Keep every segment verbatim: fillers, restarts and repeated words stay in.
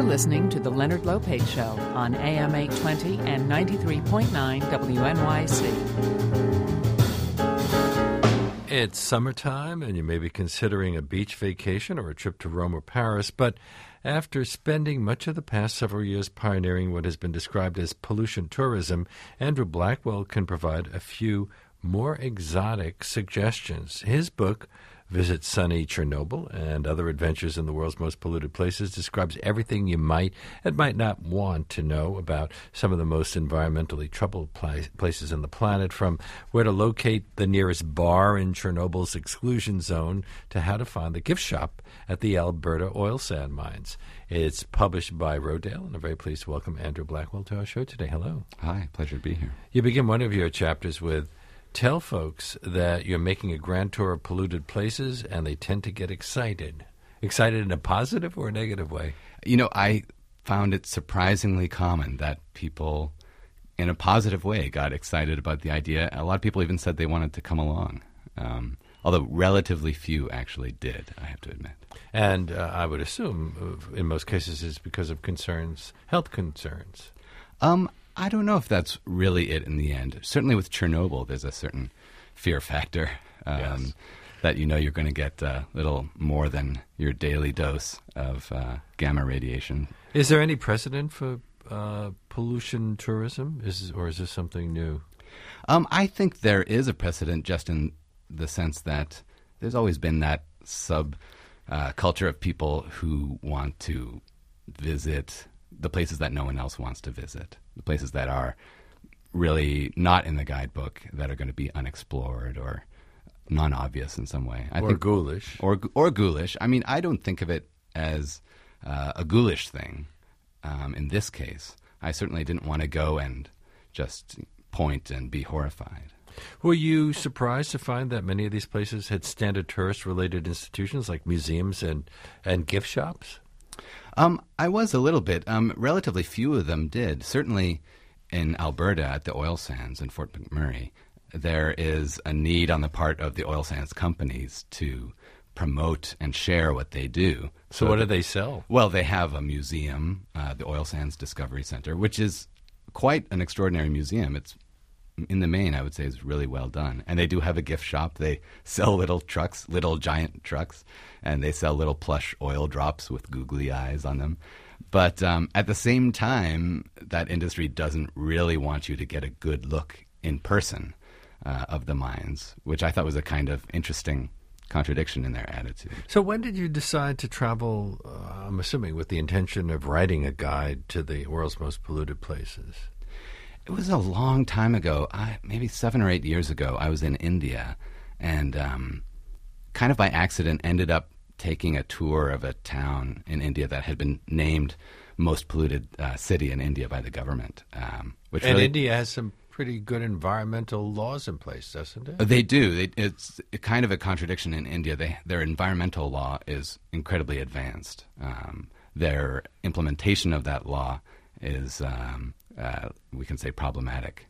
You're listening to The Leonard Lopate Show on A M eight twenty and ninety-three point nine W N Y C. It's summertime, and you may be considering a beach vacation or a trip to Rome or Paris, but after spending much of the past several years pioneering what has been described as pollution tourism, Andrew Blackwell can provide a few more exotic suggestions. His book, Visit Sunny Chernobyl and Other Adventures in the World's Most Polluted Places, describes everything you might and might not want to know about some of the most environmentally troubled pla- places on the planet, from where to locate the nearest bar in Chernobyl's exclusion zone to how to find the gift shop at the Alberta oil sand mines. It's published by Rodale, and I'm very pleased to welcome Andrew Blackwell to our show today. Hello. Hi, pleasure to be here. You begin one of your chapters with, tell folks that you're making a grand tour of polluted places, and they tend to get excited. Excited in a positive or a negative way? You know, I found it surprisingly common that people, in a positive way, got excited about the idea. A lot of people even said they wanted to come along, um, although relatively few actually did, I have to admit. And uh, I would assume, uh, in most cases, it's because of concerns, health concerns. Um. I don't know if that's really it in the end. Certainly with Chernobyl, there's a certain fear factor um, yes. that you know you're going to get a little more than your daily dose of uh, gamma radiation. Is there any precedent for uh, pollution tourism, is, or is this something new? Um, I think there is a precedent, just in the sense that there's always been that sub uh, culture of people who want to visit the places that no one else wants to visit, the places that are really not in the guidebook, that are going to be unexplored or non-obvious in some way. I or think, ghoulish. Or, or ghoulish. I mean, I don't think of it as uh, a ghoulish thing um, in this case. I certainly didn't want to go and just point and be horrified. Were you surprised to find that many of these places had standard tourist-related institutions like museums and, and gift shops? Um, I was a little bit. Um, relatively few of them did. Certainly in Alberta at the oil sands in Fort McMurray, there is a need on the part of the oil sands companies to promote and share what they do. So, so what do they sell? Well, they have a museum, uh, the Oil Sands Discovery Center, which is quite an extraordinary museum. It's, in the main, I would say, is really well done. And they do have a gift shop. They sell little trucks, little giant trucks, and they sell little plush oil drops with googly eyes on them. But um, at the same time, that industry doesn't really want you to get a good look in person uh, of the mines, which I thought was a kind of interesting contradiction in their attitude. So when did you decide to travel, uh, I'm assuming, with the intention of writing a guide to the world's most polluted places? It was a long time ago, I, maybe seven or eight years ago. I was in India and um, kind of by accident ended up taking a tour of a town in India that had been named most polluted uh, city in India by the government. Um, which and really, India has some pretty good environmental laws in place, doesn't it? They do. They, it's kind of a contradiction in India. They, their environmental law is incredibly advanced. Um, their implementation of that law is... Um, Uh, we can say problematic.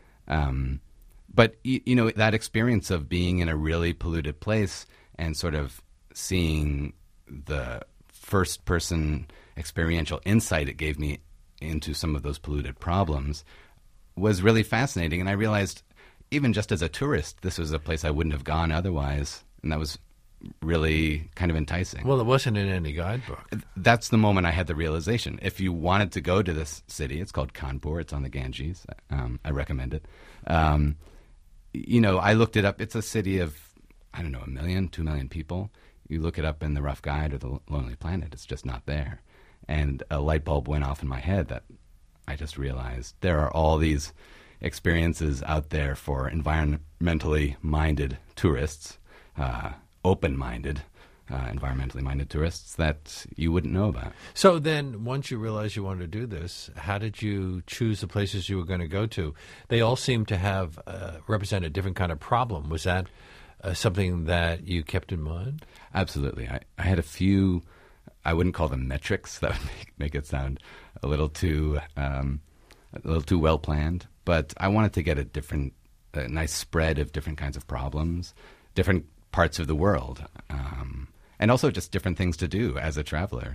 Um, but, y- you know, that experience of being in a really polluted place and sort of seeing the first-person experiential insight it gave me into some of those polluted problems was really fascinating. And I realized, even just as a tourist, this was a place I wouldn't have gone otherwise. And that was really kind of enticing. Well, it wasn't in any guidebook. That's the moment I had the realization. If you wanted to go to this city, it's called Kanpur. It's on the Ganges. Um, I recommend it. Um, you know, I looked it up. It's a city of, I don't know, a million, two million people. You look it up in the Rough Guide or the Lonely Planet, it's just not there. And a light bulb went off in my head that I just realized there are all these experiences out there for environmentally minded tourists, uh, open-minded, uh, environmentally minded tourists that you wouldn't know about. So then, once you realized you wanted to do this, how did you choose the places you were going to go to? They all seem to have uh, represent a different kind of problem. Was that uh, something that you kept in mind? Absolutely. I, I had a few, I wouldn't call them metrics. That would make, make it sound a little too um, a little too well planned. But I wanted to get a different, a nice spread of different kinds of problems, different parts of the world, um, and also just different things to do as a traveler.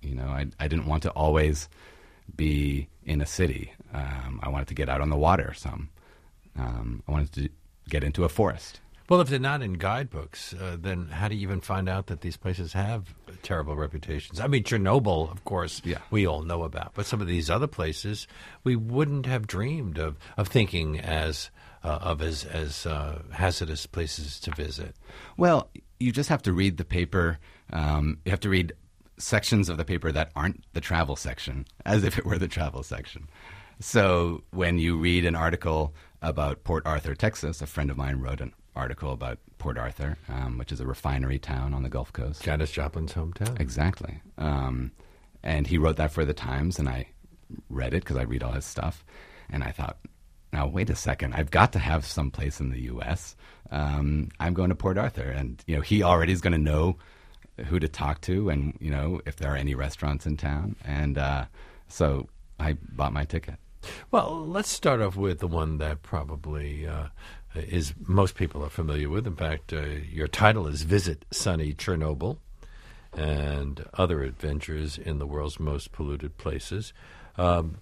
You know, I, I didn't want to always be in a city. Um, I wanted to get out on the water some. Um, I wanted to get into a forest. Well, if they're not in guidebooks, uh, then how do you even find out that these places have terrible reputations? I mean, Chernobyl, of course, yeah. we all know about. But some of these other places, we wouldn't have dreamed of, of thinking as uh, of as, as uh, hazardous places to visit. Well, you just have to read the paper. Um, you have to read sections of the paper that aren't the travel section, as if it were the travel section. So when you read an article about Port Arthur, Texas, a friend of mine wrote an article about Port Arthur, um, which is a refinery town on the Gulf Coast. Janis Joplin's hometown. Exactly. Um, and he wrote that for the Times, and I read it because I read all his stuff. And I thought, now, wait a second. I've got to have some place in the U S Um, I'm going to Port Arthur. And, you know, he already is going to know who to talk to and, you know, if there are any restaurants in town. And uh, so I bought my ticket. Well, let's start off with the one that probably uh, is most people are familiar with. In fact, uh, your title is Visit Sunny Chernobyl and Other Adventures in the World's Most Polluted Places. Um,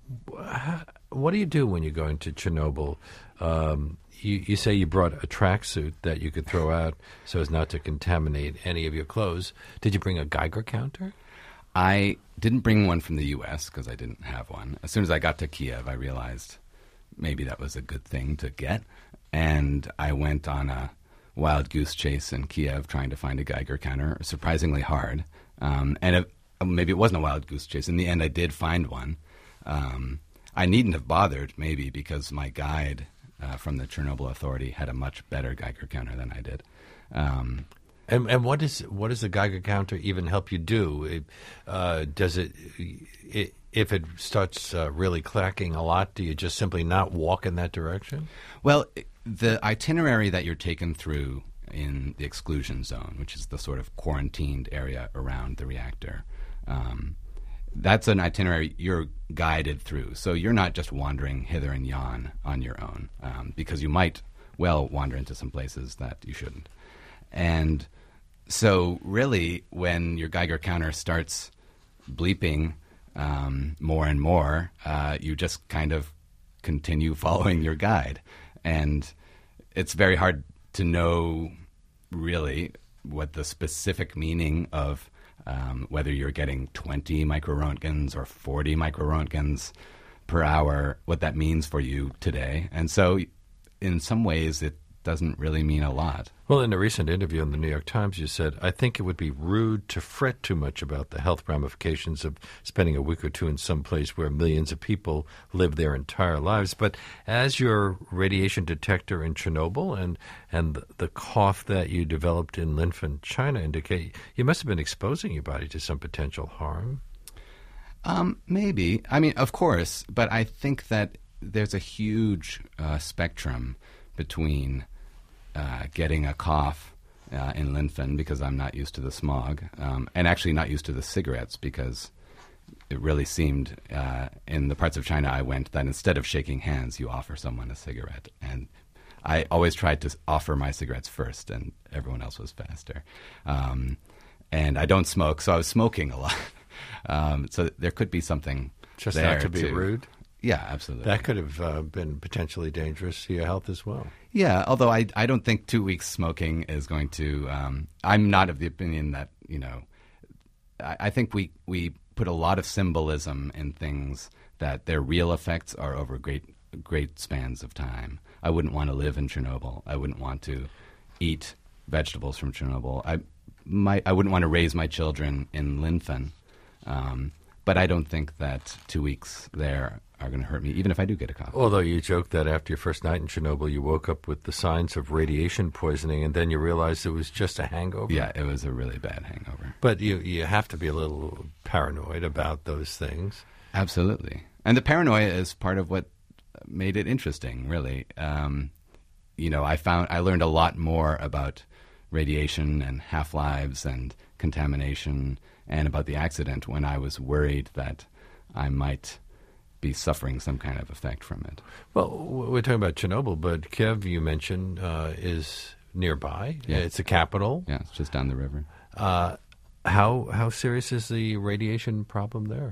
what do you do when you're going to Chernobyl? Um, you, you say you brought a tracksuit that you could throw out so as not to contaminate any of your clothes. Did you bring a Geiger counter? I didn't bring one from the U S because I didn't have one. As soon as I got to Kiev, I realized maybe that was a good thing to get. And I went on a wild goose chase in Kiev trying to find a Geiger counter, surprisingly hard. Um, and it, maybe it wasn't a wild goose chase. In the end, I did find one. Um, I needn't have bothered, maybe, because my guide uh, from the Chernobyl Authority had a much better Geiger counter than I did. Um And and what is what does the Geiger counter even help you do? It, uh, does it, it if it starts uh, really clacking a lot? Do you just simply not walk in that direction? Well, the itinerary that you're taken through in the exclusion zone, which is the sort of quarantined area around the reactor, um, that's an itinerary you're guided through. So you're not just wandering hither and yon on your own, um, because you might well wander into some places that you shouldn't. And so really, when your Geiger counter starts bleeping um, more and more, uh, you just kind of continue following your guide. And it's very hard to know really what the specific meaning of um, whether you're getting twenty microroentgens or forty microroentgens per hour, what that means for you today. And so in some ways, it doesn't really mean a lot. Well, in a recent interview in the New York Times, you said, I think it would be rude to fret too much about the health ramifications of spending a week or two in some place where millions of people live their entire lives. But as your radiation detector in Chernobyl and, and the cough that you developed in Linfen, China indicate, you must have been exposing your body to some potential harm. Um, maybe. I mean, of course, but I think that there's a huge uh, spectrum between Uh, getting a cough uh, in Linfen because I'm not used to the smog, um, and actually not used to the cigarettes because it really seemed uh, in the parts of China I went that instead of shaking hands, you offer someone a cigarette. And I always tried to offer my cigarettes first, and everyone else was faster. Um, and I don't smoke, so I was smoking a lot. um, so there could be something Just there not to be too. rude? Yeah, absolutely. That could have uh, been potentially dangerous to your health as well. Yeah, although I, I don't think two weeks smoking is going to um, – I'm not of the opinion that, you know I, I think we, we put a lot of symbolism in things that their real effects are over great great spans of time. I wouldn't want to live in Chernobyl. I wouldn't want to eat vegetables from Chernobyl. I, my, I wouldn't want to raise my children in Linfen. Um, but I don't think that two weeks there are going to hurt me, even if I do get a cough. Although you joked that after your first night in Chernobyl, you woke up with the signs of radiation poisoning, and then you realized it was just a hangover. Yeah, it was a really bad hangover. But you you have to be a little paranoid about those things. Absolutely. And the paranoia is part of what made it interesting, really. Um, you know, I found I learned a lot more about radiation and half-lives and contamination and about the accident when I was worried that I might be suffering some kind of effect from it. Well, we're talking about Chernobyl, but Kiev, you mentioned, uh, is nearby. Yeah. It's the capital. Yeah, it's just down the river. Uh, How how serious is the radiation problem there?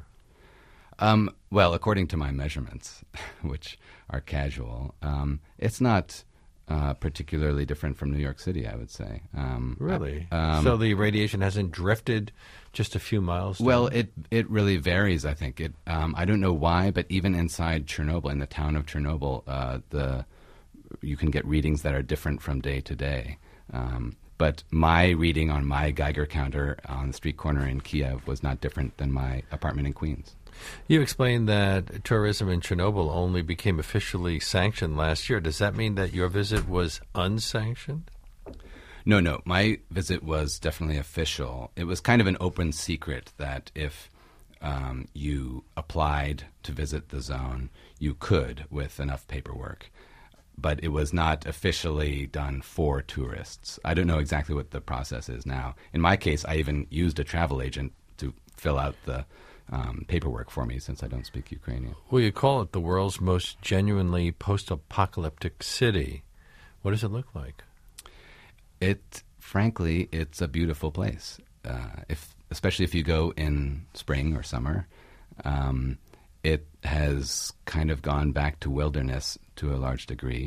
Um, well, according to my measurements, which are casual, um, it's not uh, particularly different from New York City, I would say. Um, Really? I- um, so the radiation hasn't drifted just a few miles down? Well, it it really varies. I think it. Um, I don't know why, but even inside Chernobyl, in the town of Chernobyl, uh, the you can get readings that are different from day to day. Um, but my reading on my Geiger counter on the street corner in Kiev was not different than my apartment in Queens. You explained that tourism in Chernobyl only became officially sanctioned last year. Does that mean that your visit was unsanctioned? No, no. My visit was definitely official. It was kind of an open secret that if um, you applied to visit the zone, you could with enough paperwork. But it was not officially done for tourists. I don't know exactly what the process is now. In my case, I even used a travel agent to fill out the um, paperwork for me since I don't speak Ukrainian. Well, you call it the world's most genuinely post-apocalyptic city. What does it look like? It, frankly, it's a beautiful place. Uh, if, especially if you go in spring or summer, um, it has kind of gone back to wilderness to a large degree.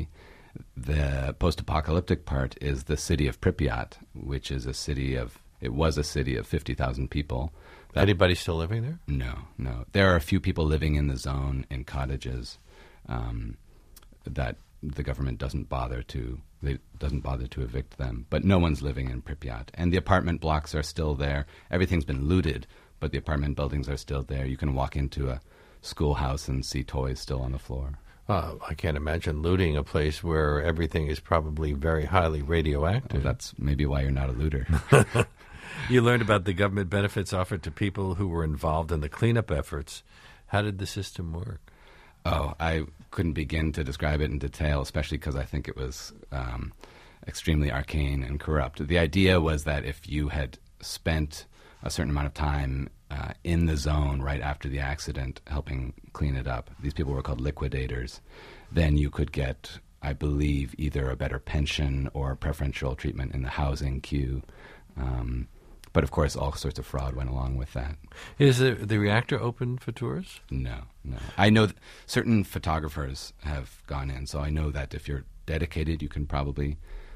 The post-apocalyptic part is the city of Pripyat, which is a city of, it was a city of fifty thousand people. That, Anybody still living there? No, no. There are a few people living in the zone in cottages um, that the government doesn't bother to, they doesn't bother to evict them. But no one's living in Pripyat. And the apartment blocks are still there. Everything's been looted, but the apartment buildings are still there. You can walk into a schoolhouse and see toys still on the floor. Uh, I can't imagine looting a place where everything is probably very highly radioactive. Well, that's maybe why you're not a looter. You learned about the government benefits offered to people who were involved in the cleanup efforts. How did the system work? Oh, I couldn't begin to describe it in detail, especially because I think it was um, extremely arcane and corrupt. The idea was that if you had spent a certain amount of time uh, in the zone right after the accident helping clean it up, these people were called liquidators, then you could get, I believe, either a better pension or preferential treatment in the housing queue. Um, but, of course, all sorts of fraud went along with that. Is the, the reactor open for tourists? No, no. I know th- certain photographers have gone in, so I know that if you're dedicated, you can probably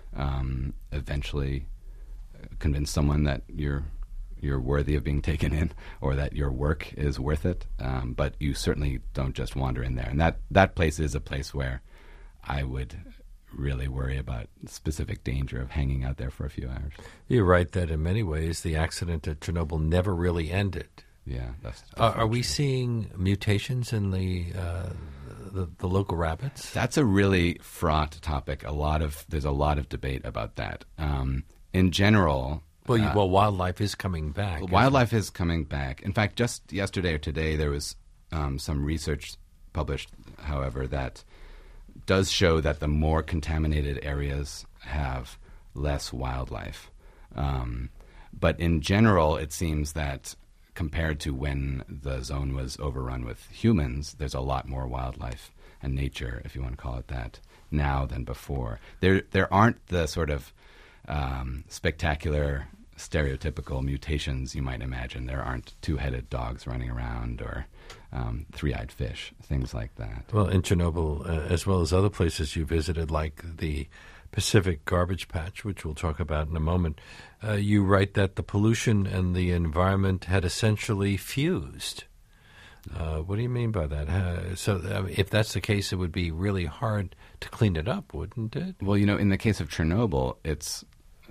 um, eventually convince someone that you're you're worthy of being taken in, or that your work is worth it. Um, but you certainly don't just wander in there. And that, that place is a place where I would really worry about specific danger of hanging out there for a few hours. You're right that in many ways the accident at Chernobyl never really ended. Yeah, that's. Uh, are we seeing mutations in the, uh, the the local rabbits? That's a really fraught topic. A lot of there's a lot of debate about that. Um, in general, Well, you, uh, well, wildlife is coming back. isn't wildlife is coming back. In fact, just yesterday or today, there was um, some research published, however, that does show that the more contaminated areas have less wildlife. Um, but in general, it seems that compared to when the zone was overrun with humans, there's a lot more wildlife and nature, if you want to call it that, now than before. There, there aren't the sort of um, spectacular, stereotypical mutations you might imagine. There aren't two-headed dogs running around or um, three-eyed fish, things like that. Well, in Chernobyl, uh, as well as other places you visited, like the Pacific Garbage Patch, which we'll talk about in a moment, uh, you write that the pollution and the environment had essentially fused. Uh, what do you mean by that? Uh, so uh, if that's the case, it would be really hard to clean it up, wouldn't it? Well, you know, in the case of Chernobyl, it's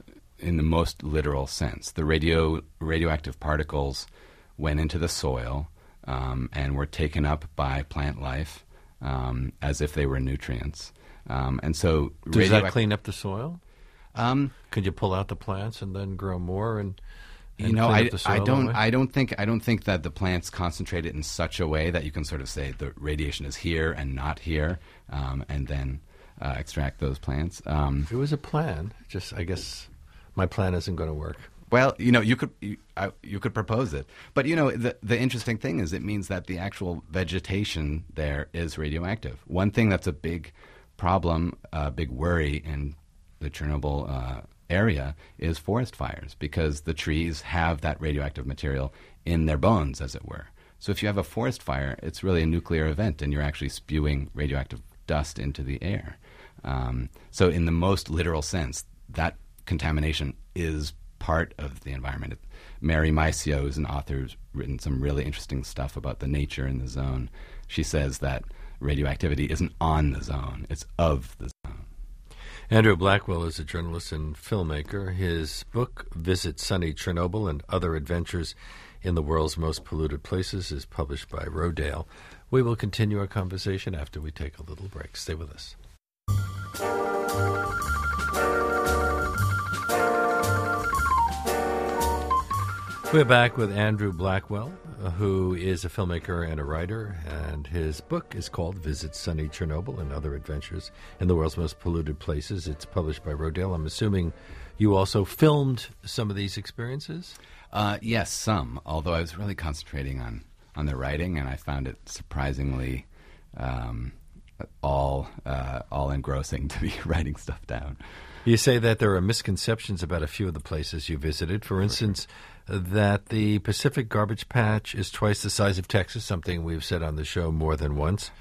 in the most literal sense. The radio radioactive particles went into the soil um, and were taken up by plant life um, as if they were nutrients. Um, and so, Does radioact- that clean up the soil? Um, Could you pull out the plants and then grow more? And, and you know, clean I, up the soil I that don't, way? I don't think, I don't think that the plants concentrate it in such a way that you can sort of say the radiation is here and not here, um, and then uh, extract those plants. Um, It was a plan. Just, I guess, my plan isn't going to work. Well, you know, you could you, I, you could propose it, but you know, the the interesting thing is it means that the actual vegetation there is radioactive. One thing that's a big problem, a big worry in the Chernobyl uh, area is forest fires, because the trees have that radioactive material in their bones, as it were. So if you have a forest fire, it's really a nuclear event, and you're actually spewing radioactive dust into the air. Um, so in the most literal sense, that contamination is part of the environment. Mary Mycio, who's an author who's written some really interesting stuff about the nature in the zone, she says that radioactivity isn't on the zone, it's of the zone. Andrew Blackwell is a journalist and filmmaker. His book, Visit Sunny Chernobyl and Other Adventures in the World's Most Polluted Places, is published by Rodale. We will continue our conversation after we take a little break. Stay with us. We're back with Andrew Blackwell, uh, who is a filmmaker and a writer, and his book is called Visit Sunny Chernobyl and Other Adventures in the World's Most Polluted Places. It's published by Rodale. I'm assuming you also filmed some of these experiences? Uh, yes, some, although I was really concentrating on, on the writing, and I found it surprisingly um, all, uh, all engrossing to be writing stuff down. You say that there are misconceptions about a few of the places you visited. For instance, that the Pacific Garbage Patch is twice the size of Texas, something we've said on the show more than once.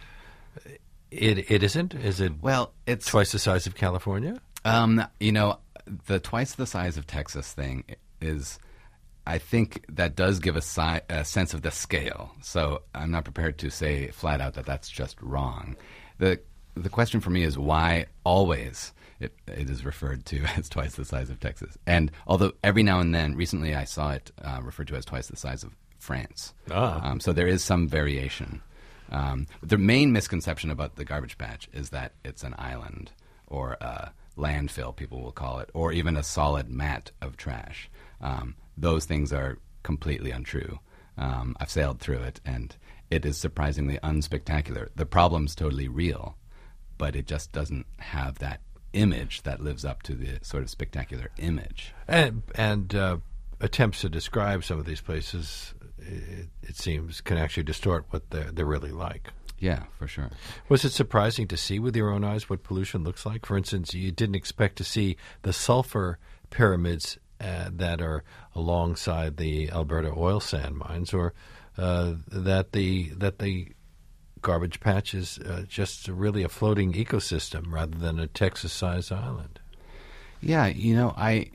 It It isn't? Is it well, it's twice the size of California? Um, you know, the twice the size of Texas thing is, I think that does give a, si- a sense of the scale. So I'm not prepared to say flat out that that's just wrong. The The question for me is why always It, it is referred to as twice the size of Texas. And although every now and then, recently I saw it uh, referred to as twice the size of France. Ah. Um, so there is some variation. Um, the main misconception about the garbage patch is that it's an island or a landfill, people will call it, or even a solid mat of trash. Um, those things are completely untrue. Um, I've sailed through it, and it is surprisingly unspectacular. The problem's totally real, but it just doesn't have that image that lives up to the sort of spectacular image. And, and uh, attempts to describe some of these places, it, it seems, can actually distort what they're, they're really like. Yeah, for sure. Was it surprising to see with your own eyes what pollution looks like? For instance, you didn't expect to see the sulfur pyramids uh, that are alongside the Alberta oil sand mines, or uh, that the that the garbage patch is uh, just really a floating ecosystem rather than a Texas-sized island. Yeah, you know, I.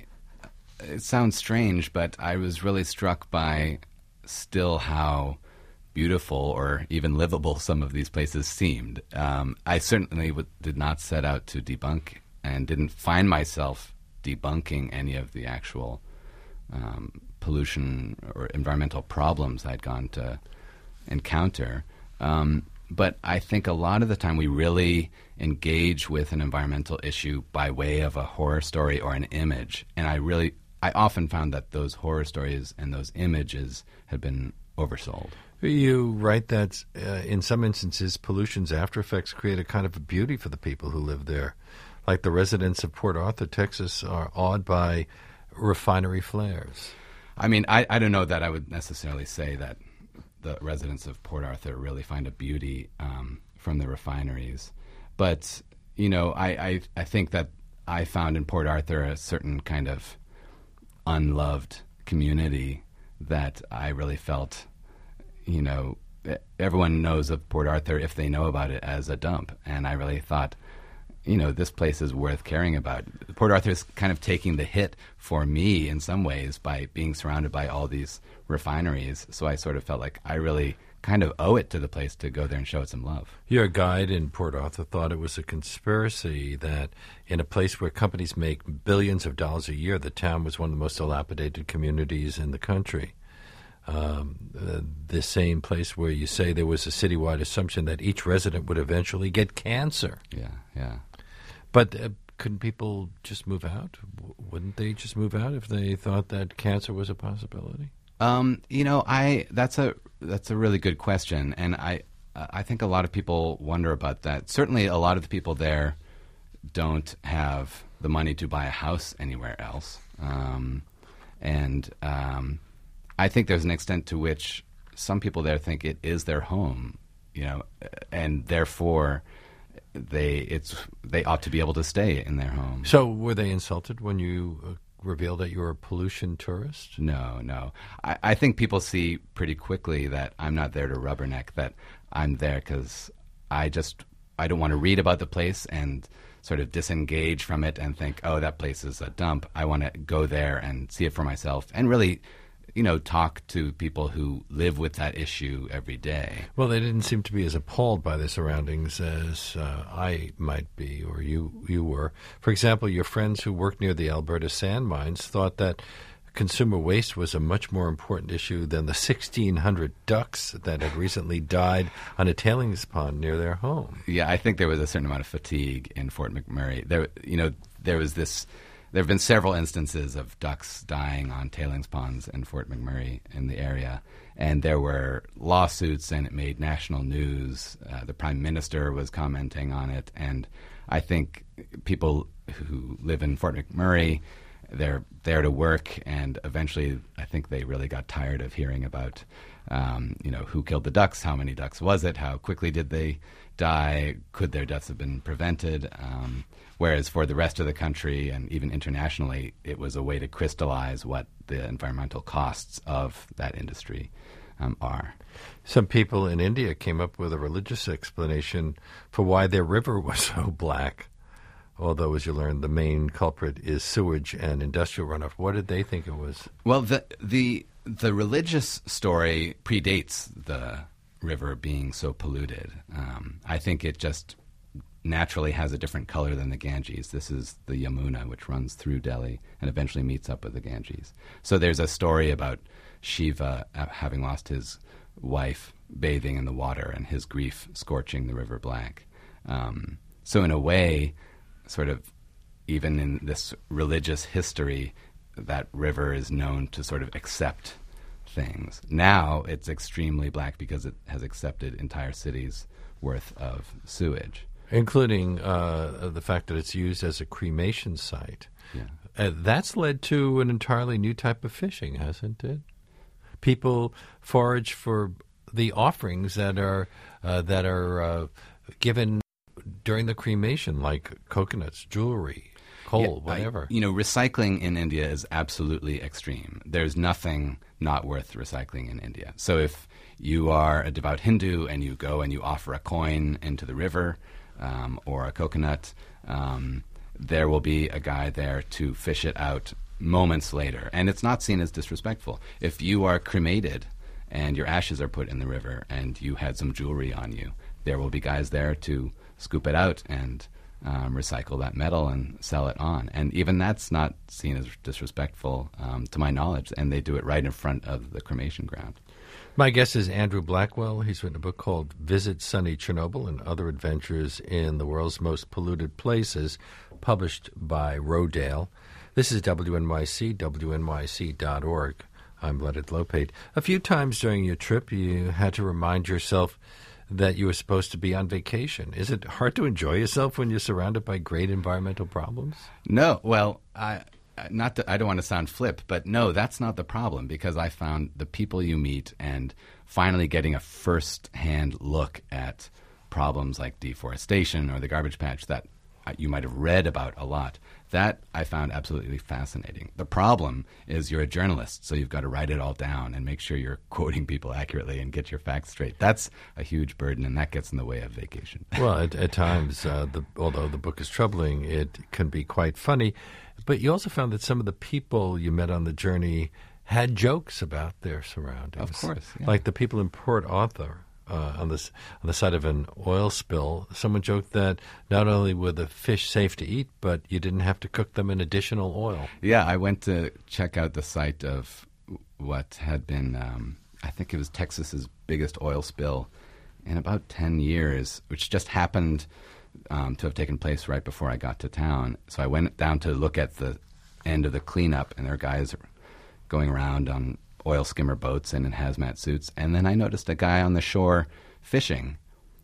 It sounds strange, but I was really struck by still how beautiful or even livable some of these places seemed. Um, I certainly w- did not set out to debunk and didn't find myself debunking any of the actual um, pollution or environmental problems I'd gone to encounter. Um, but I think a lot of the time we really engage with an environmental issue by way of a horror story or an image. And I really, I often found that those horror stories and those images had been oversold. You write that uh, in some instances, pollution's after effects create a kind of a beauty for the people who live there. Like the residents of Port Arthur, Texas, are awed by refinery flares. I mean, I, I don't know that I would necessarily say that the residents of Port Arthur really find a beauty um, from the refineries. But, you know, I, I, I think that I found in Port Arthur a certain kind of unloved community that I really felt, you know, everyone knows of Port Arthur if they know about it as a dump. And I really thought, you know, this place is worth caring about. Port Arthur is kind of taking the hit for me in some ways by being surrounded by all these refineries. So I sort of felt like I really kind of owe it to the place to go there and show it some love. Your guide in Port Arthur thought it was a conspiracy that in a place where companies make billions of dollars a year, the town was one of the most dilapidated communities in the country. Um, uh, the same place where you say there was a citywide assumption that each resident would eventually get cancer. Yeah, yeah. But uh, couldn't people just move out? W- wouldn't they just move out if they thought that cancer was a possibility? Um, you know, I that's a that's a really good question, and I I think a lot of people wonder about that. Certainly, a lot of the people there don't have the money to buy a house anywhere else, um, and um, I think there's an extent to which some people there think it is their home, you know, and therefore they it's they ought to be able to stay in their home. So were they insulted when you uh, revealed that you were a pollution tourist? No, no. I, I think people see pretty quickly that I'm not there to rubberneck, that I'm there because I just I don't want to read about the place and sort of disengage from it and think, oh, that place is a dump. I want to go there and see it for myself and really, you know, talk to people who live with that issue every day. Well, they didn't seem to be as appalled by the surroundings as uh, I might be or you you were. For example, your friends who worked near the Alberta sand mines thought that consumer waste was a much more important issue than the sixteen hundred ducks that had recently died on a tailings pond near their home. Yeah, I think there was a certain amount of fatigue in Fort McMurray. There, you know, there was this. There have been several instances of ducks dying on tailings ponds in Fort McMurray in the area, and there were lawsuits, and it made national news. Uh, the Prime Minister was commenting on it, and I think people who live in Fort McMurray, they're there to work, and eventually I think they really got tired of hearing about, um, you know, who killed the ducks, how many ducks was it, how quickly did they die, could their deaths have been prevented, um, whereas for the rest of the country and even internationally, it was a way to crystallize what the environmental costs of that industry um, are. Some people in India came up with a religious explanation for why their river was so black. Although, as you learned, the main culprit is sewage and industrial runoff. What did they think it was? Well, the the the religious story predates the river being so polluted. Um, I think it just naturally has a different color than the Ganges. This is the Yamuna, which runs through Delhi and eventually meets up with the Ganges. So there's a story about Shiva uh, having lost his wife bathing in the water and his grief scorching the river black. Um, so in a way, sort of even in this religious history, that river is known to sort of accept things. Now it's extremely black because it has accepted entire cities worth of sewage. Including uh, the fact that it's used as a cremation site. Yeah. Uh, that's led to an entirely new type of fishing, hasn't it? People forage for the offerings that are uh, that are uh, given during the cremation, like coconuts, jewelry, coal, yeah, whatever. I, you know, recycling in India is absolutely extreme. There's nothing not worth recycling in India. So if you are a devout Hindu and you go and you offer a coin into the river um, or a coconut, um, there will be a guy there to fish it out moments later. And it's not seen as disrespectful. If you are cremated and your ashes are put in the river and you had some jewelry on you, there will be guys there to scoop it out and um, recycle that metal and sell it on. And even that's not seen as disrespectful, um, to my knowledge, and they do it right in front of the cremation ground. My guest is Andrew Blackwell. He's written a book called Visit Sunny Chernobyl and Other Adventures in the World's Most Polluted Places, published by Rodale. This is W N Y C, W N Y C dot org. I'm Leonard Lopate. A few times during your trip, you had to remind yourself that you were supposed to be on vacation. Is it hard to enjoy yourself when you're surrounded by great environmental problems? No. Well, I not that I don't want to sound flip, but no, that's not the problem, because I found the people you meet and finally getting a first-hand look at problems like deforestation or the garbage patch that you might have read about a lot, that I found absolutely fascinating. The problem is you're a journalist, so you've got to write it all down and make sure you're quoting people accurately and get your facts straight. That's a huge burden, and that gets in the way of vacation. Well, at, at times, uh, the, although the book is troubling, it can be quite funny. But you also found that some of the people you met on the journey had jokes about their surroundings. Of course. Yeah. Like the people in Port Arthur. Uh, on this on the side of an oil spill, someone joked that not only were the fish safe to eat, but you didn't have to cook them in additional oil. Yeah, I went to check out the site of what had been, um, I think it was Texas's biggest oil spill in about ten years, which just happened um, to have taken place right before I got to town. So I went down to look at the end of the cleanup, and there are guys going around on oil skimmer boats and in hazmat suits. And then I noticed a guy on the shore fishing.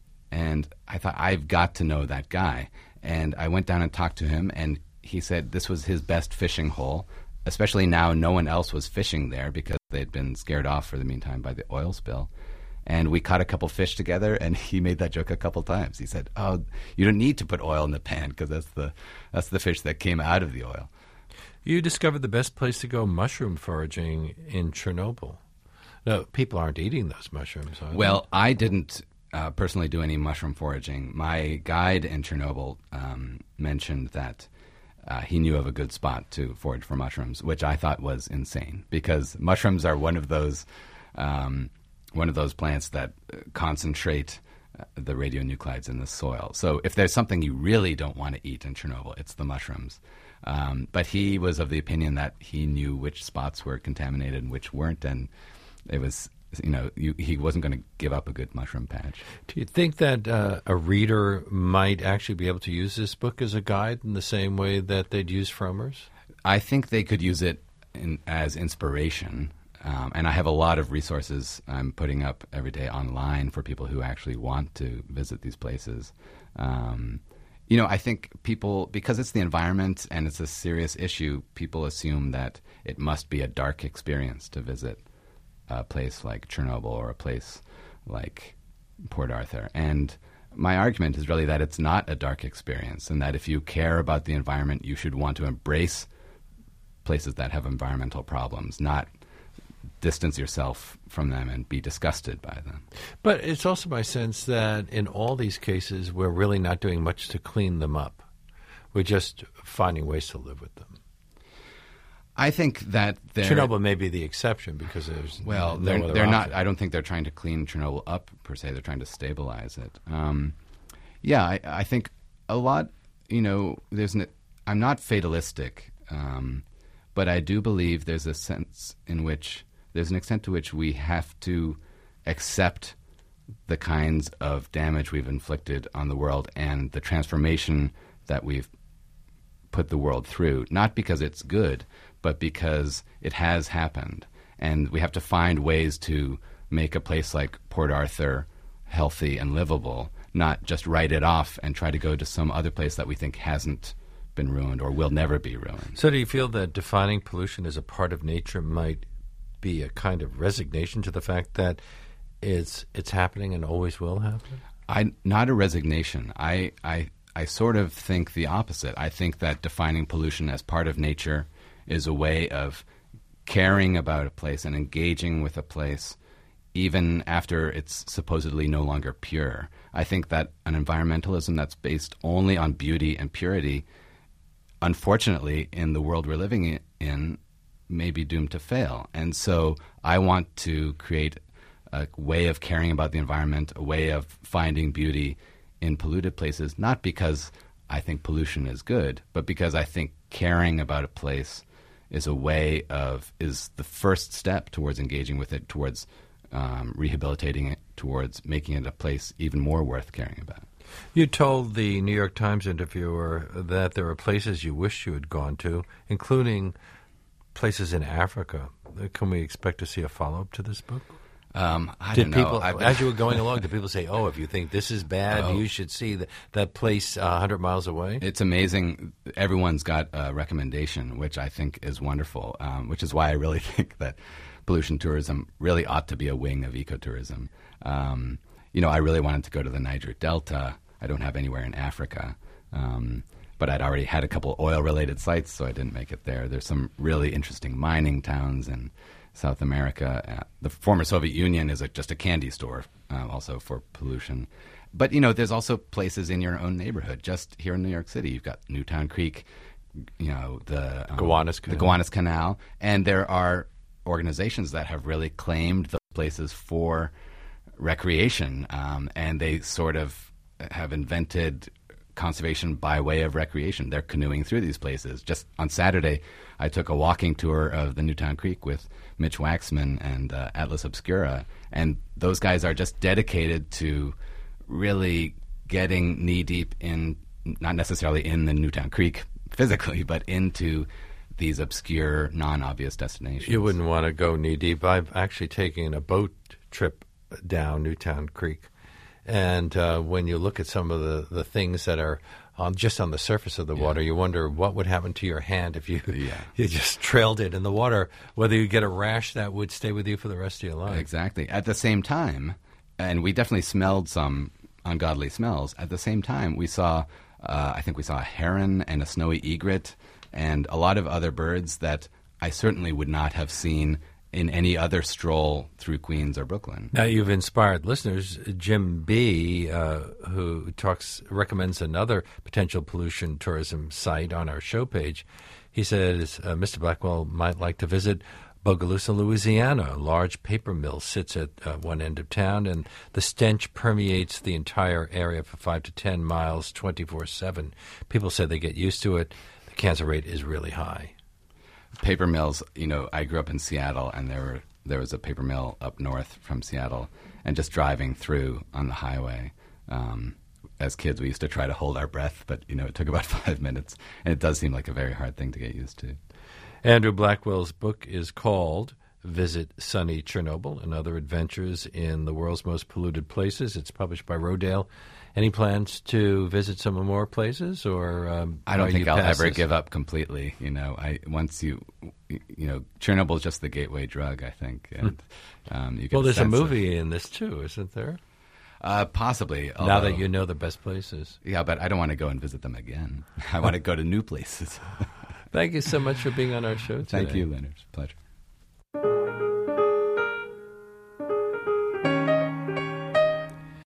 And I thought, I've got to know that guy. And I went down and talked to him, and he said this was his best fishing hole, especially now no one else was fishing there because they'd been scared off for the meantime by the oil spill. And we caught a couple fish together, and he made that joke a couple times. He said, "Oh, you don't need to put oil in the pan because that's the that's the fish that came out of the oil." You discovered the best place to go mushroom foraging in Chernobyl. No, people aren't eating those mushrooms, are they? Well, I didn't uh, personally do any mushroom foraging. My guide in Chernobyl um, mentioned that uh, he knew of a good spot to forage for mushrooms, which I thought was insane because mushrooms are one of those um, one of those plants that concentrate uh, the radionuclides in the soil. So if there's something you really don't want to eat in Chernobyl, it's the mushrooms. Um, but he was of the opinion that he knew which spots were contaminated and which weren't, and it was, you know, you, he wasn't going to give up a good mushroom patch. Do you think that uh, a reader might actually be able to use this book as a guide in the same way that they'd use Frommer's? I think they could use it in, as inspiration, um, and I have a lot of resources I'm putting up every day online for people who actually want to visit these places. Um, you know, I think people, because it's the environment and it's a serious issue, people assume that it must be a dark experience to visit a place like Chernobyl or a place like Port Arthur. And my argument is really that it's not a dark experience, and that if you care about the environment, you should want to embrace places that have environmental problems, not distance yourself from them and be disgusted by them. But it's also my sense that in all these cases, we're really not doing much to clean them up. We're just finding ways to live with them. I think that they're... Chernobyl may be the exception because there's well, no they're, other they're not. option. I don't think they're trying to clean Chernobyl up per se. They're trying to stabilize it. Um, yeah, I, I think a lot. You know, there's an. I'm not fatalistic, um, but I do believe there's a sense in which there's an extent to which we have to accept the kinds of damage we've inflicted on the world and the transformation that we've put the world through, not because it's good, but because it has happened. And we have to find ways to make a place like Port Arthur healthy and livable, not just write it off and try to go to some other place that we think hasn't been ruined or will never be ruined. So do you feel that defining pollution as a part of nature might be a kind of resignation to the fact that it's it's happening and always will happen? I not a resignation. I I I sort of think the opposite. I think that defining pollution as part of nature is a way of caring about a place and engaging with a place even after it's supposedly no longer pure. I think that an environmentalism that's based only on beauty and purity, unfortunately, in the world we're living in, may be doomed to fail. And so I want to create a way of caring about the environment, a way of finding beauty in polluted places, not because I think pollution is good, but because I think caring about a place is a way of, is the first step towards engaging with it, towards um, rehabilitating it, towards making it a place even more worth caring about. You told the New York Times interviewer that there are places you wish you had gone to, including places in Africa. Can we expect to see a follow-up to this book? Um, I did don't know. people, I've- as you were going along, did people say, oh, if you think this is bad, Oh. you should see the, that place uh, one hundred miles away? It's amazing. Everyone's got a recommendation, which I think is wonderful, um, which is why I really think that pollution tourism really ought to be a wing of ecotourism. Um, you know, I really wanted to go to the Niger Delta. I don't have anywhere in Africa. Um, but I'd already had a couple oil-related sites, so I didn't make it there. There's some really interesting mining towns in South America. Uh, the former Soviet Union is a, just a candy store, uh, also for pollution. But, you know, there's also places in your own neighborhood. Just here in New York City, you've got Newtown Creek, you know, the um, Gowanus the Canal. Gowanus Canal, and there are organizations that have really claimed those places for recreation, um, and they sort of have invented conservation by way of recreation. They're canoeing through these places. Just on Saturday, I took a walking tour of the Newtown Creek with Mitch Waxman and uh, Atlas Obscura, and those guys are just dedicated to really getting knee-deep in, not necessarily in the Newtown Creek physically, but into these obscure, non-obvious destinations. You wouldn't want to go knee-deep. I've actually taken a boat trip down Newtown Creek. And uh, when you look at some of the, the things that are on, just on the surface of the Yeah. water, you wonder what would happen to your hand if you Yeah. you just trailed it in the water, whether you get a rash that would stay with you for the rest of your life. Exactly. At the same time, and we definitely smelled some ungodly smells. At the same time, we saw, uh, I think we saw a heron and a snowy egret and a lot of other birds that I certainly would not have seen in any other stroll through Queens or Brooklyn. Now, you've inspired listeners. Jim B., uh, who talks, recommends another potential pollution tourism site on our show page. He says uh, Mister Blackwell might like to visit Bogalusa, Louisiana. A large paper mill sits at uh, one end of town, and the stench permeates the entire area for five to ten miles, twenty-four seven. People say they get used to it. The cancer rate is really high. Paper mills, you know, I grew up in Seattle, and there were there was a paper mill up north from Seattle, and just driving through on the highway, um, as kids, we used to try to hold our breath, but, you know, it took about five minutes, and it does seem like a very hard thing to get used to. Andrew Blackwell's book is called Visit Sunny Chernobyl and Other Adventures in the World's Most Polluted Places. It's published by Rodale. Any plans to visit some more places, or um, I don't think you I'll ever this? give up completely. You know, I once you, you know, Chernobyl is just the gateway drug, I think. And um, you get well, there's a sense movie of, in this too, isn't there? Uh, possibly. Now although, that you know the best places. Yeah, but I don't want to go and visit them again. I want to go to new places. Thank you so much for being on our show today. Thank you, Leonard. Pleasure.